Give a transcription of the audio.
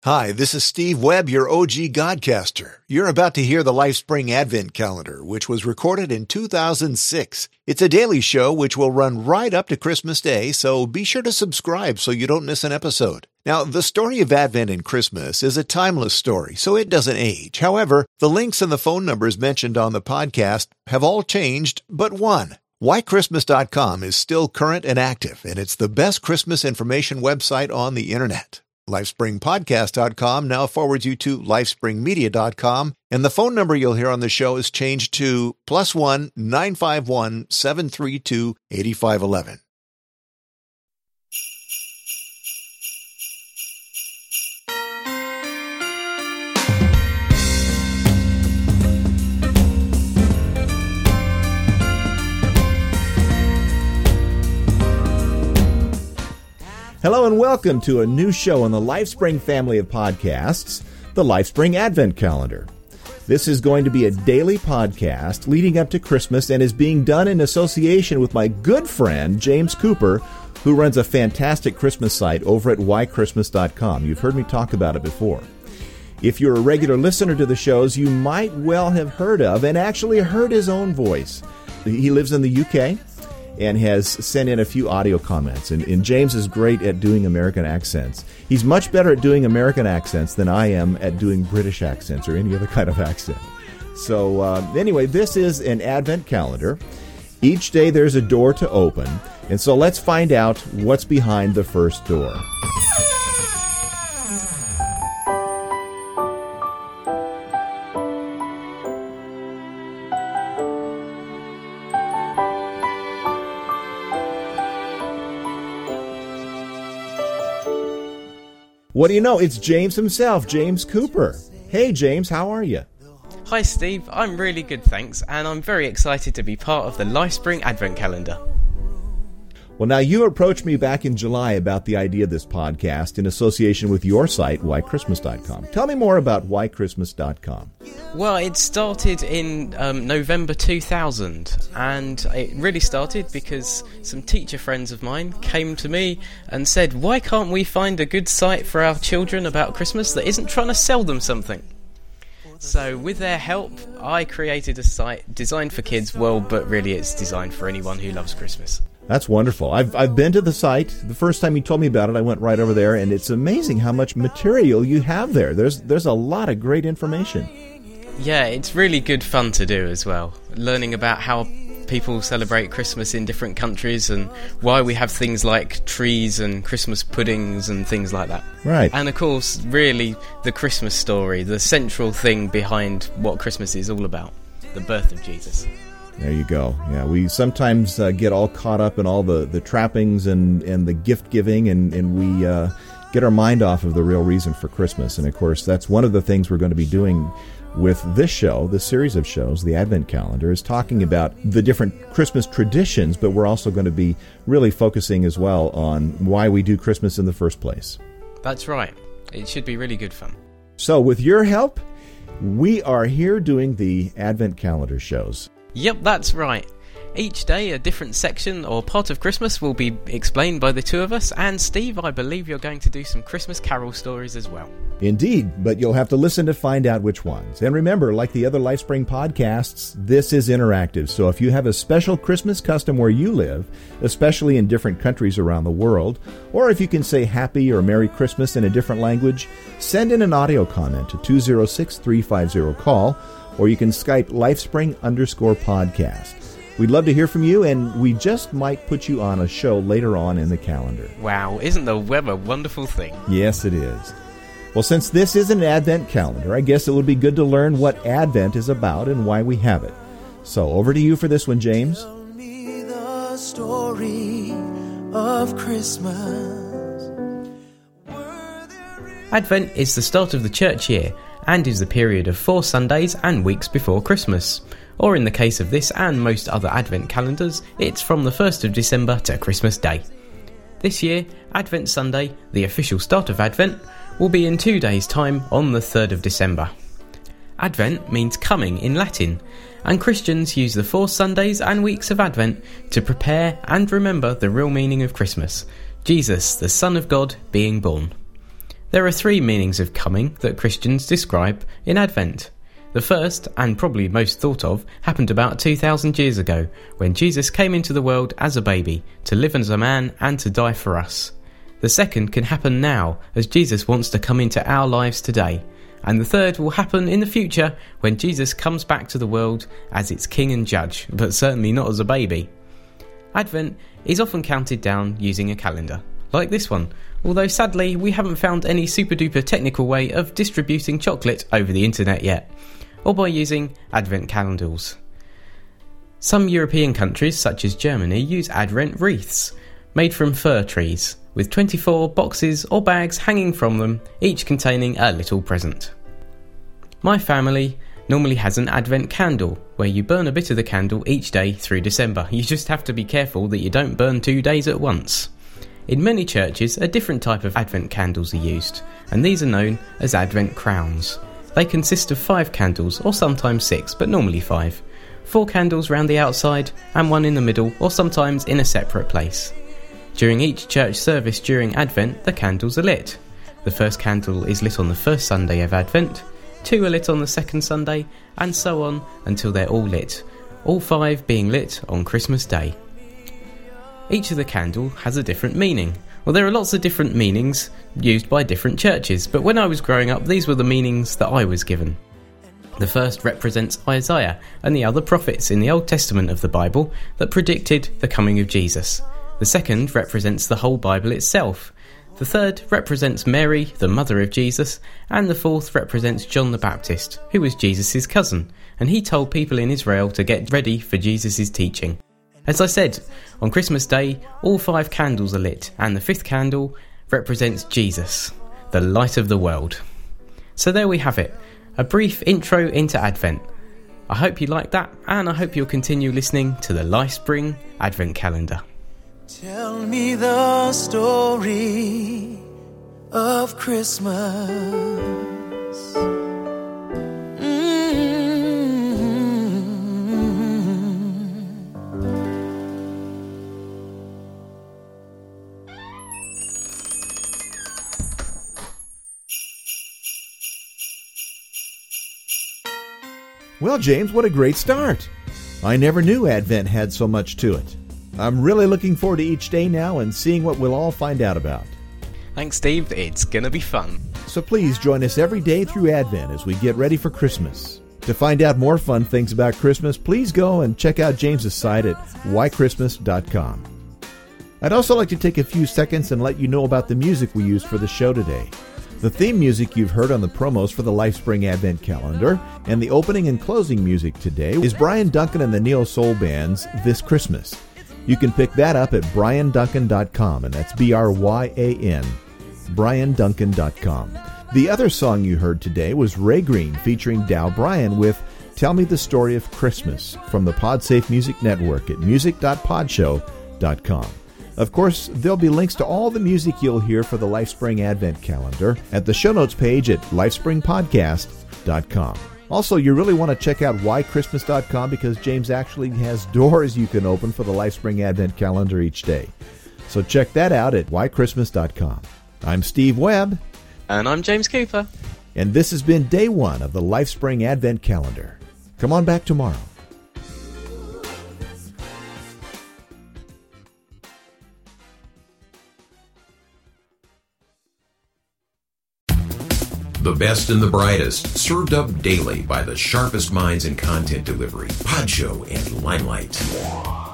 Hi, this is Steve Webb, your OG Godcaster. You're about to hear the LifeSpring Advent Calendar, which was recorded in 2006. It's a daily show which will run right up to Christmas Day, so be sure to subscribe so you don't miss an episode. Now, the story of Advent and Christmas is a timeless story, so it doesn't age. However, the links and the phone numbers mentioned on the podcast have all changed but one. WhyChristmas.com is still current and active, and it's the best Christmas information website on the internet. LifeSpringPodcast.com now forwards you to LifeSpringMedia.com, and the phone number you'll hear on the show is changed to +1 951 732 8511. Hello and welcome to a new show on the LifeSpring family of podcasts, the LifeSpring Advent Calendar. This is going to be a daily podcast leading up to Christmas and is being done in association with my good friend, James Cooper, who runs a fantastic Christmas site over at whychristmas.com. You've heard me talk about it before. If you're a regular listener to the shows, you might well have heard of and actually heard his own voice. He lives in the UK and has sent in a few audio comments. And James is great at doing American accents. He's much better at doing American accents than I am at doing British accents or any other kind of accent. So anyway, this is an Advent calendar. Each day there's a door to open. And so let's find out what's behind the first door. What do you know? It's James himself, James Cooper. Hey, James, how are you? Hi, Steve. I'm really good, thanks, and I'm very excited to be part of the LifeSpring Advent Calendar. Well, now, you approached me back in July about the idea of this podcast in association with your site, whychristmas.com. Tell me more about whychristmas.com. Well, it started in November 2000, and it really started because some teacher friends of mine came to me and said, why can't we find a good site for our children about Christmas that isn't trying to sell them something? So with their help, I created a site designed for kids, but really it's designed for anyone who loves Christmas. That's wonderful. I've been to the site. The first time you told me about it, I went right over there, and it's amazing how much material you have there. There's a lot of great information. Yeah, it's really good fun to do as well. Learning about how people celebrate Christmas in different countries and why we have things like trees and Christmas puddings and things like that. Right. And of course, really, the Christmas story, the central thing behind what Christmas is all about, the birth of Jesus. There you go. Yeah, we sometimes get all caught up in all the trappings and the gift giving, and we get our mind off of the real reason for Christmas. And of course, that's one of the things we're going to be doing with this show, this series of shows, the Advent Calendar, is talking about the different Christmas traditions, but we're also going to be really focusing as well on why we do Christmas in the first place. That's right. It should be really good fun. So with your help, we are here doing the Advent Calendar shows. Yep, that's right. Each day a different section or part of Christmas will be explained by the two of us, and Steve, I believe you're going to do some Christmas carol stories as well. Indeed, but you'll have to listen to find out which ones. And remember, like the other LifeSpring podcasts, this is interactive, so if you have a special Christmas custom where you live, especially in different countries around the world, or if you can say Happy or Merry Christmas in a different language, send in an audio comment to 206-350-CALL, or you can Skype LifeSpring_podcast. We'd love to hear from you, and we just might put you on a show later on in the calendar. Wow, isn't the web a wonderful thing? Yes, it is. Well, since this is an Advent calendar, I guess it would be good to learn what Advent is about and why we have it. So over to you for this one, James. Tell me the story of Christmas. Advent is the start of the church year and is the period of 4 Sundays and weeks before Christmas. Or in the case of this and most other Advent calendars, it's from the 1st of December to Christmas Day. This year, Advent Sunday, the official start of Advent, will be in 2 days' time on the 3rd of December. Advent means coming in Latin, and Christians use the 4 Sundays and weeks of Advent to prepare and remember the real meaning of Christmas, Jesus, the Son of God, being born. There are three meanings of coming that Christians describe in Advent. The first, and probably most thought of, happened about 2,000 years ago, when Jesus came into the world as a baby, to live as a man and to die for us. The second can happen now, as Jesus wants to come into our lives today. And the third will happen in the future, when Jesus comes back to the world as its king and judge, but certainly not as a baby. Advent is often counted down using a calendar, like this one, although sadly we haven't found any super duper technical way of distributing chocolate over the internet yet, or by using Advent calendars. Some European countries, such as Germany, use Advent wreaths, made from fir trees, with 24 boxes or bags hanging from them, each containing a little present. My family normally has an Advent candle, where you burn a bit of the candle each day through December. You just have to be careful that you don't burn 2 days at once. In many churches, a different type of Advent candles are used, and these are known as Advent crowns. They consist of 5 candles, or sometimes 6, but normally 5. 4 candles round the outside, and 1 in the middle, or sometimes in a separate place. During each church service during Advent, the candles are lit. The first candle is lit on the first Sunday of Advent, 2 are lit on the second Sunday, and so on until they're all lit, all 5 being lit on Christmas Day. Each of the candle has a different meaning. Well, there are lots of different meanings used by different churches, but when I was growing up, these were the meanings that I was given. The first represents Isaiah and the other prophets in the Old Testament of the Bible that predicted the coming of Jesus. The second represents the whole Bible itself. The third represents Mary, the mother of Jesus, and the fourth represents John the Baptist, who was Jesus' cousin, and he told people in Israel to get ready for Jesus' teaching. As I said, on Christmas Day, all 5 candles are lit, and the 5th candle represents Jesus, the light of the world. So there we have it, a brief intro into Advent. I hope you liked that, and I hope you'll continue listening to the LifeSpring Advent Calendar. Tell me the story of Christmas. Well, James, what a great start. I never knew Advent had so much to it. I'm really looking forward to each day now and seeing what we'll all find out about. Thanks, Steve. It's going to be fun. So please join us every day through Advent as we get ready for Christmas. To find out more fun things about Christmas, please go and check out James's site at whychristmas.com. I'd also like to take a few seconds and let you know about the music we used for the show today. The theme music you've heard on the promos for the LifeSpring Advent Calendar, and the opening and closing music today is Brian Duncan and the Neo Soul Band's This Christmas. You can pick that up at brianduncan.com, and that's BRYAN, brianduncan.com. The other song you heard today was Ray Green featuring Dow Bryan with Tell Me the Story of Christmas from the PodSafe Music Network at music.podshow.com. Of course, there'll be links to all the music you'll hear for the LifeSpring Advent Calendar at the show notes page at lifespringpodcast.com. Also, you really want to check out whychristmas.com because James actually has doors you can open for the LifeSpring Advent Calendar each day. So check that out at whychristmas.com. I'm Steve Webb. And I'm James Cooper. And this has been day 1 of the LifeSpring Advent Calendar. Come on back tomorrow. The best and the brightest, served up daily by the sharpest minds in content delivery, Podshow and Limelight.